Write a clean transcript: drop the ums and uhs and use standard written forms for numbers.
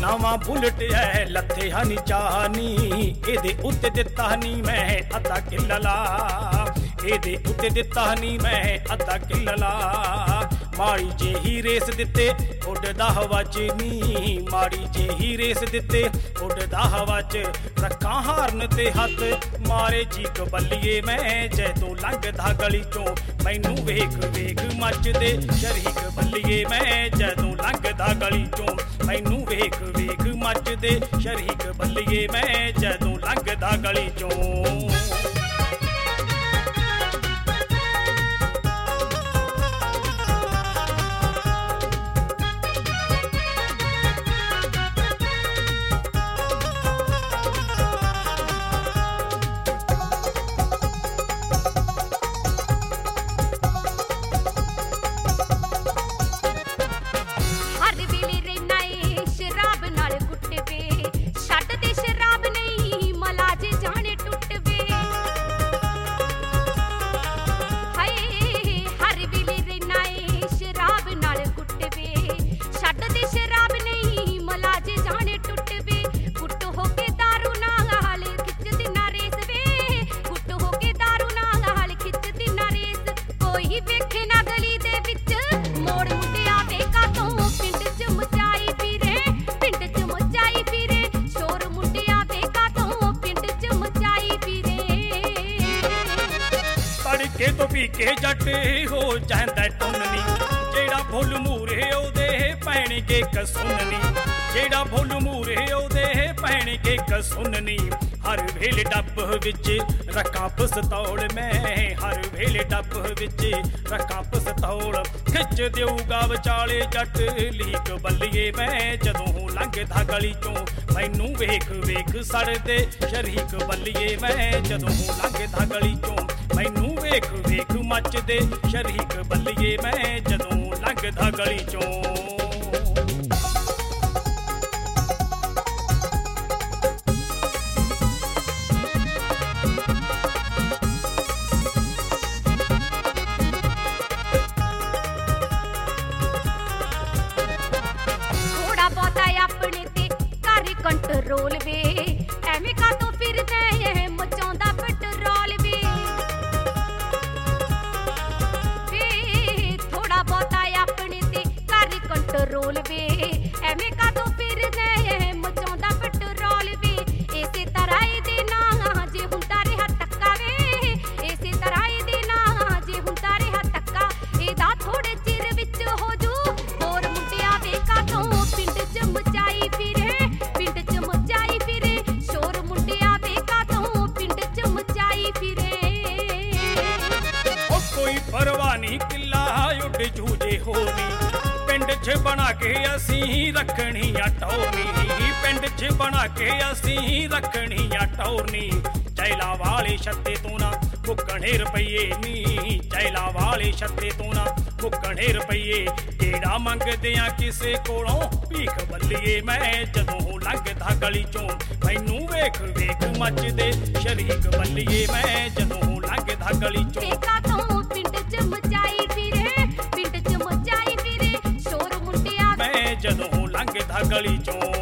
नवा बुलट है लथे हनी चाहनी एदे उत्ते दिता नी मैं अद्धा किल्ला एदे उत्ते दिता नी मैं अद्धा किल्ला माड़ी जे ही रेस दिते उड़दा हवा च नी माड़ी जे ही रेस दिते उड़दा हवा च रखा हारन ते हथ मारे चीक बल्लिए मैं जैतों लंघदा गली चों मैनू वेख वेख मचदे शरीक बल्लिए मैं जैतों लंघदा गली चों मैनू वेख वेख मचदे शरीक बल्लिए मैं जैतों लंघदा गली चों तो पी के जट हो जांदा टुननी जेड़ा फुल मूरे ओदे पैण के कसुननी जेड़ा फुल मूरे ओदे पैण के कसुननी हर वेले डब विच रखा पस्तौल मैं हर वेले डब विच रखा पस्तौल खिच देऊगा विचाले जट लीक बल्लिए मैं जदों लंघदा गली चों मैनू वेख वेख सड़दे शरीक बल्लिए मैं जदों लंघदा गली चों मैनू वेख वेख मचदे शरीक बल्लिए मैं जदों लंघदा गली चों कंट्रोल वे एवें का तो फिरदा है मचाउंदा पेट्रोल वे थोड़ा बहुता अपने ते कर कंट्रोल वे एवें का तो फिरदा है मचाउंदा पेट्रोल वे इसे तरह दे ना जे हुंदा रहा टक्का वे इसे तरह दे ना जे हुंदा रहा टक्का एदा थोड़े चिर विच हो जू होर मुंडिया वे का तो पिंड च मचाई फिरे परवानी किला उड जूझे होनी पिंड च बना के असी रखनी टोरनी पिंड च बना के असी रखनी टोरनी चैला वाले छत्ते तो ना मुक्कणे रुपये नी चैला वाले छत्ते तो ना मुक्कणे रुपये केड़ा मंगदे आ किसे कोलों भीख बल्लिए मैं जदों लंघदा गली चों मैनू वेख वेख मचदे शरीक बल्लिए मैं जदों लंघदा गली चों मचाई फिरे शोर मुंडिया मैं जदों लंघदा गली चों